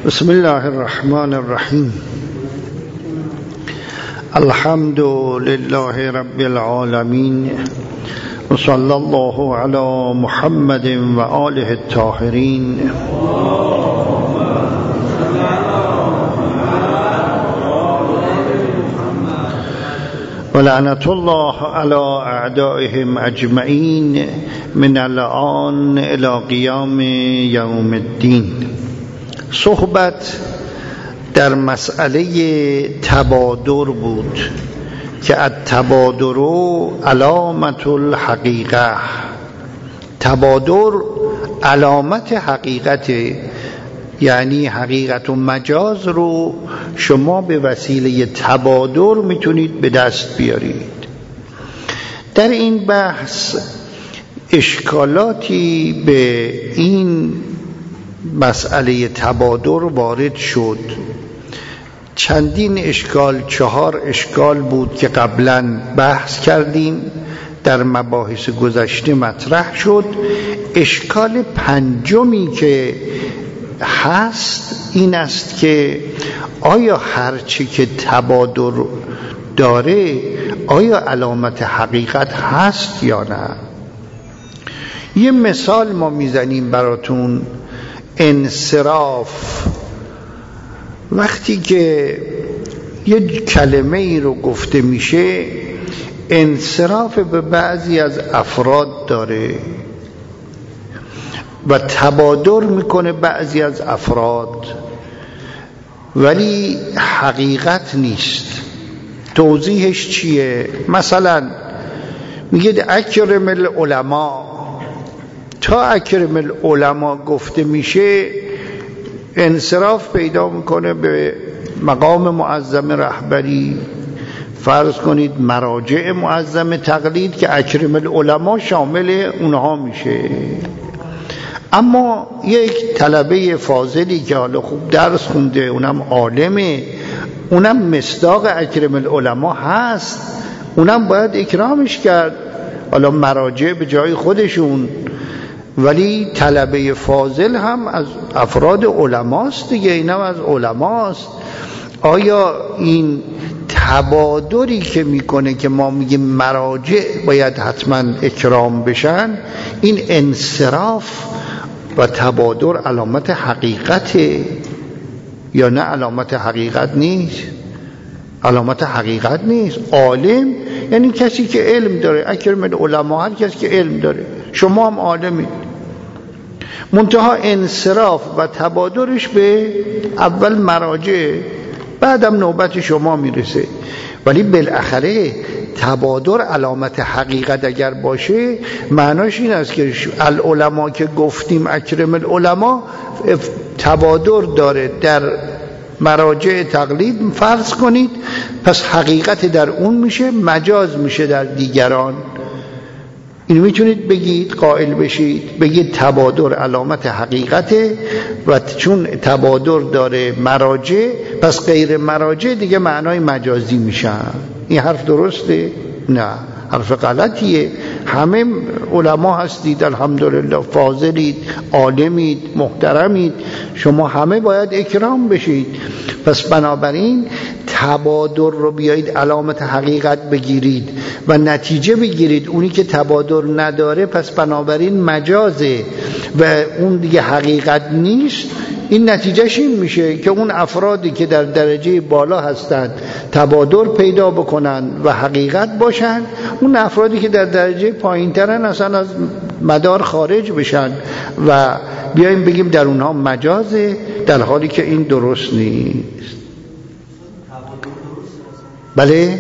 بسم الله الرحمن الرحیم. الحمد لله رب العالمین و صلی الله علی محمد و آله الطاهرین. و لعنت الله علی اعدائهم اجمعین من الآن الی قیام یوم الدین. صحبت در مسئله تبادر بود که التبادر علامت الحقیقه. تبادر علامت حقیقت، یعنی حقیقت و مجاز رو شما به وسیله تبادر میتونید به دست بیارید. در این بحث اشکالاتی به این مسئله تبادر وارد شد. چندین اشکال، 4 اشکال بود که قبلا بحث کردیم، در مباحث گذشته مطرح شد. اشکال پنجمی که هست این است که آیا هرچی که تبادر داره آیا علامت حقیقت هست یا نه؟ یه مثال ما میزنیم براتون. انصراف، وقتی که یک کلمه ای رو گفته میشه انصراف به بعضی از افراد داره و تبادر میکنه بعضی از افراد، ولی حقیقت نیست. توضیحش چیه؟ مثلا میگه اکرم العلماء، تا اکرم العلماء گفته میشه انصراف پیدا میکنه به مقام معظم رهبری. فرض کنید مراجع معظم تقلید که اکرم العلماء شامل اونها میشه. اما یک طلبه فاضلی که حالا خوب درس خونده، اونم عالمه، اونم مصداق اکرم العلماء هست، اونم باید اکرامش کرد. حالا مراجع به جای خودشون، ولی طلبه فاضل هم از افراد علماست دیگه، اینم از علماست. آیا این تبادری که میکنه که ما میگیم مراجع باید حتما اکرام بشن، این انصراف و تبادر علامت حقیقته یا نه علامت حقیقت نیست؟ علامت حقیقت نیست. عالم یعنی کسی که علم داره. اکرم العلماء هر کسی که علم داره. شما هم عالمید. منتها انصراف و تبادرش به اول مراجع، بعدم نوبت شما میرسه. ولی بالاخره تبادر علامت حقیقت اگر باشه معناش این است که العلماء که گفتیم اکرم العلماء تبادر داره در مراجع تقلید، فرض کنید، پس حقیقت در اون میشه، مجاز میشه در دیگران. اینو میتونید بگید، قائل بشید، بگید تبادر علامت حقیقته و چون تبادر داره مراجع پس غیر مراجع دیگه معنای مجازی میشن. این حرف درسته؟ نه، حرف غلطیه. همه علما هستید، الحمدلله، فاضلید، عالمید، محترمید، شما همه باید اکرام بشید. پس بنابراین تبادر رو بیایید علامت حقیقت بگیرید و نتیجه بگیرید. اونی که تبادر نداره پس بنابراین مجازه و اون دیگه حقیقت نیست. این نتیجهش این میشه که اون افرادی که در درجه بالا هستند تبادر پیدا بکنن و حقیقت باشن، اون افرادی که در درجه پایین ترن اصلا از مدار خارج بشن و بیایم بگیم در اونها مجازه، در حالی که این درست نیست. بله؟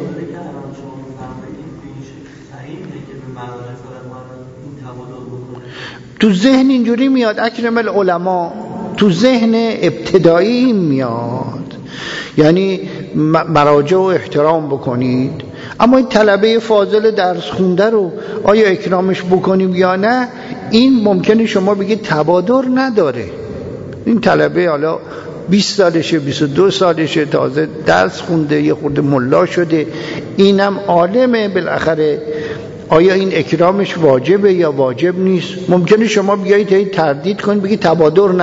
تو ذهن اینجوری میاد اکرم العلماء، تو ذهن ابتدایی میاد، یعنی مراجع و احترام بکنید. اما این طلبه فاضل درس خونده رو آیا اکرامش بکنیم یا نه، این ممکنه شما بگید تبادر نداره. این طلبه حالا 20 سالشه، 22 سالشه، تازه درس خونده، یه خورده ملا شده، اینم عالمه، بالاخره آیا این اکرامش واجبه یا واجب نیست؟ ممکنه شما بیایید تردید کنید بگید تبادر نداره.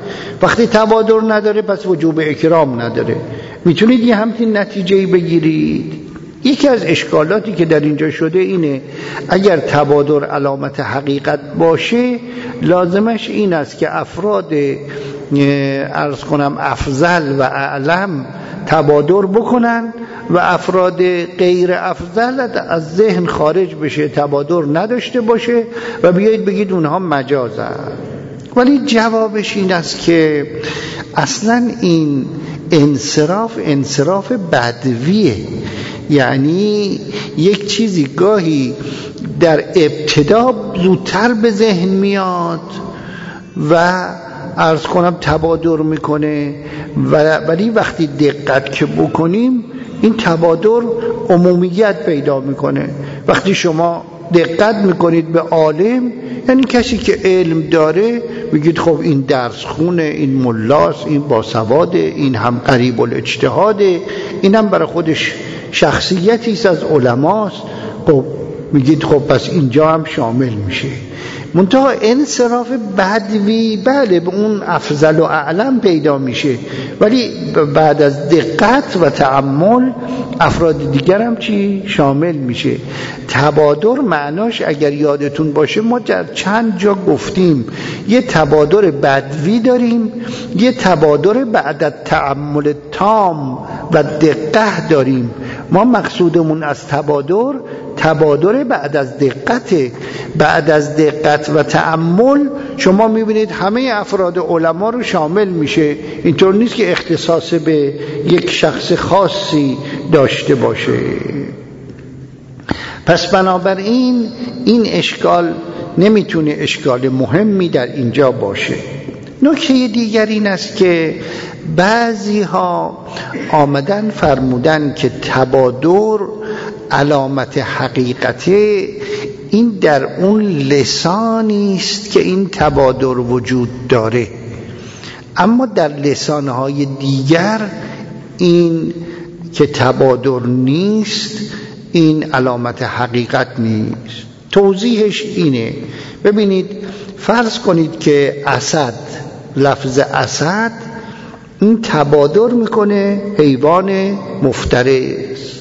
وقتی تبادر نداره پس وجوب اکرام نداره. میتونید یه همچین نتیجه‌ای بگیرید. یکی از اشکالاتی که در اینجا شده اینه اگر تبادر علامت حقیقت باشه لازمش این است که افراد عرض کنم افضل و اعلم تبادر بکنن و افراد غیر افضل از ذهن خارج بشه، تبادر نداشته باشه و بیایید بگید اونها مجازن. ولی جوابش این است که اصلا این انصراف بدویه. یعنی یک چیزی گاهی در ابتدا زودتر به ذهن میاد و عرض کنم تبادر میکنه، ولی وقتی دقت که بکنیم این تبادر عمومیت پیدا میکنه. وقتی شما دقت میکنید به عالم، یعنی کسی که علم داره، میگید خب این درس خونه، این ملاست، این باسواده، این هم قریب الاجتهاده، این هم برای خودش شخصیتی است از علماست. خب میگید خب پس اینجا هم شامل میشه. منتها انصراف بدوی بله به اون افضل و اعلم پیدا میشه، ولی بعد از دقت و تأمل افراد دیگر هم چی شامل میشه. تبادر معناش اگر یادتون باشه ما در چند جا گفتیم یه تبادر بدوی داریم، یه تبادر بعد از تأمل تام و دقت داریم. ما مقصودمون از تبادر بعد از دقت. بعد از دقت و تأمل شما میبینید همه افراد علما رو شامل میشه. اینطور نیست که اختصاص به یک شخص خاصی داشته باشه. پس بنابراین این اشکال نمیتونه اشکال مهمی در اینجا باشه. نکته دیگر این است که بعضی ها آمدن فرمودن که تبادر علامت حقیقته، این در اون لسانی است که این تبادر وجود داره، اما در لسانهای دیگر این که تبادر نیست، این علامت حقیقت نیست. توضیحش اینه، ببینید فرض کنید که اسد، لفظ اسد این تبادر میکنه حیوان مفترس.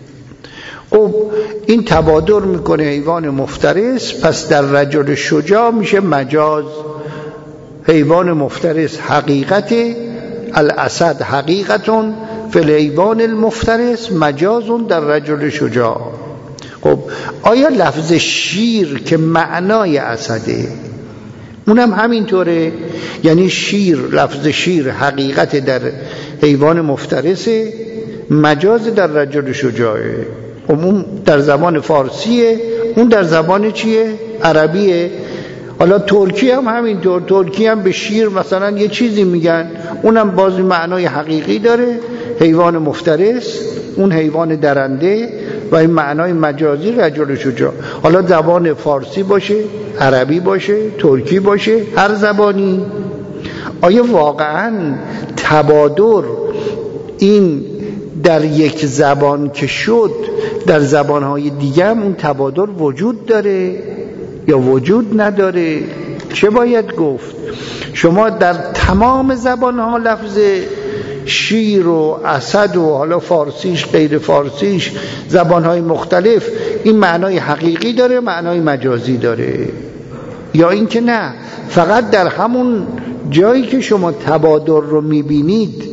خب این تبادر میکنه حیوان مفترس، پس در رجل شجاع میشه مجاز. حیوان مفترس حقیقت، الاسد حقیقتون فی الحیوان المفترس مجازون در رجل شجاع. خب آیا لفظ شیر که معنای اسده اونم همینطوره؟ یعنی شیر، لفظ شیر حقیقت در حیوان مفترسه، مجاز در رجل شجاعه. اون در زبان فارسیه، اون در زبان چیه؟ عربیه. حالا ترکی هم همینطور، ترکی هم به شیر مثلا یه چیزی میگن، اونم باز معنای حقیقی داره، حیوان مفترس، اون حیوان درنده، و این معنای مجازی رجل شجاع. حالا زبان فارسی باشه، عربی باشه، ترکی باشه، هر زبانی. آیا واقعا تبادر این در یک زبان که شد، در زبانهای دیگه هم اون تبادر وجود داره یا وجود نداره؟ چه باید گفت؟ شما در تمام زبانها لفظ شیر و اسد و حالا فارسیش غیر فارسیش زبانهای مختلف این معنای حقیقی داره، معنای مجازی داره، یا اینکه نه فقط در همون جایی که شما تبادر رو میبینید؟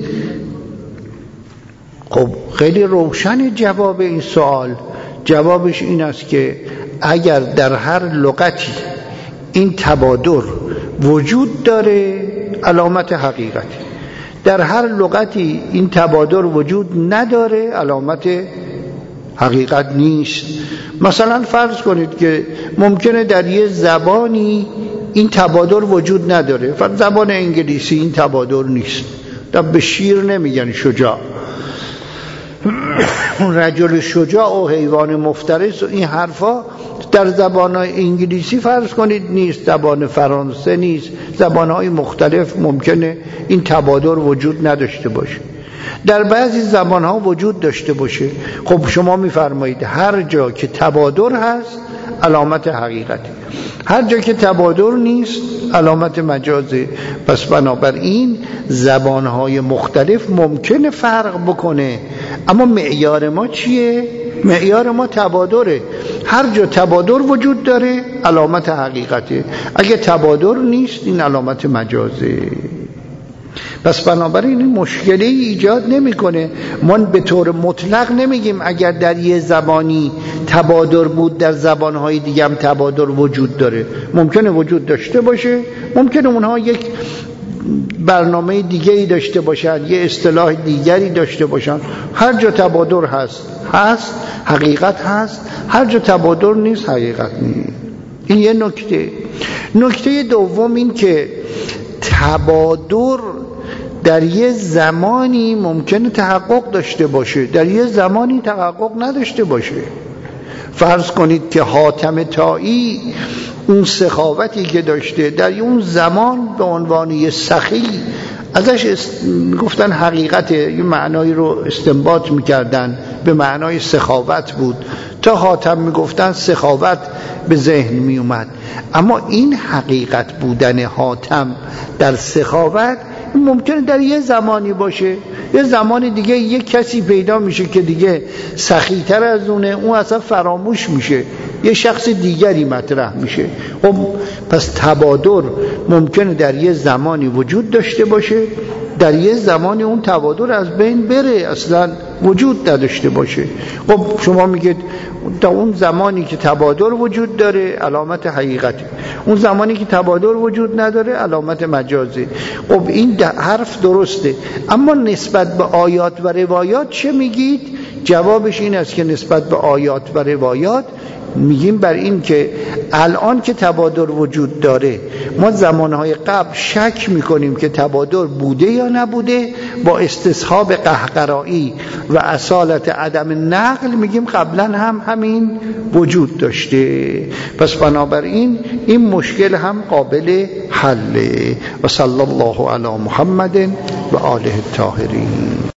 خب خیلی روشن جواب این سوال. جوابش این است که اگر در هر لغتی این تبادر وجود داره علامت حقیقتی، در هر لغتی این تبادر وجود نداره علامت حقیقت نیست. مثلا فرض کنید که ممکنه در یه زبانی این تبادر وجود نداره، فرض زبان انگلیسی این تبادر نیست، به شیر نمیگن شجاع، رجل شجاع و حیوان مفترس و این حرفا در زبان‌های انگلیسی فرض کنید نیست، زبان فرانسه نیست، زبان‌های مختلف ممکنه این تبادر وجود نداشته باشه، در بعضی زبان‌ها وجود داشته باشه. خب شما می‌فرمایید هر جا که تبادر هست علامت حقیقته. هر جا که تبادر نیست علامت مجازه. پس بنابراین زبانهای مختلف ممکنه فرق بکنه، اما معیار ما چیه؟ معیار ما تبادره. هر جا تبادر وجود داره علامت حقیقته، اگه تبادر نیست این علامت مجازه. پس بنابراین این مشکلی ایجاد نمیکنه. ما به طور مطلق نمیگیم اگر در یه زبانی تبادر بود در زبانهای دیگه هم تبادر وجود داره. ممکنه وجود داشته باشه، ممکنه اونها یک برنامه دیگه‌ای داشته باشن، یه اصطلاح دیگری داشته باشن. هر جا تبادر هست حقیقت هست، هر جا تبادر نیست حقیقت نیست. این یه نکته. نکته دوم این که تبادر در یه زمانی ممکنه تحقق داشته باشه، در یه زمانی تحقق نداشته باشه. فرض کنید که حاتم طایی اون سخاوتی که داشته در اون زمان به عنوان یه سخی ازش گفتن حقیقت، یه معنایی رو استنباط میکردن به معنای سخاوت بود، تا حاتم میگفتن سخاوت به ذهن میومد. اما این حقیقت بودن حاتم در سخاوت ممکنه در یه زمانی باشه، یه زمان دیگه یه کسی پیدا میشه که دیگه سخی‌تر از اون اصلا فراموش میشه، یه شخص دیگری مطرح میشه. خب پس تبادر ممکنه در یه زمانی وجود داشته باشه، در یه زمانی اون تبادر از بین بره، اصلا وجود نداشته باشه. خب شما میگید تا اون زمانی که تبادر وجود داره علامت حقیقته، اون زمانی که تبادر وجود نداره علامت مجازه. خب این حرف درسته، اما نسبت به آیات و روایات چه میگید؟ جوابش این است که نسبت به آیات و روایات میگیم بر این که الان که تبادر وجود داره ما زمانهای قبل شک میکنیم که تبادر بوده یا نبوده، با استصحاب قهقرایی و اصالت عدم نقل میگیم قبلا هم همین وجود داشته. پس بنابراین این مشکل هم قابل حله. و صلی الله علی محمد و آله الطاهرین.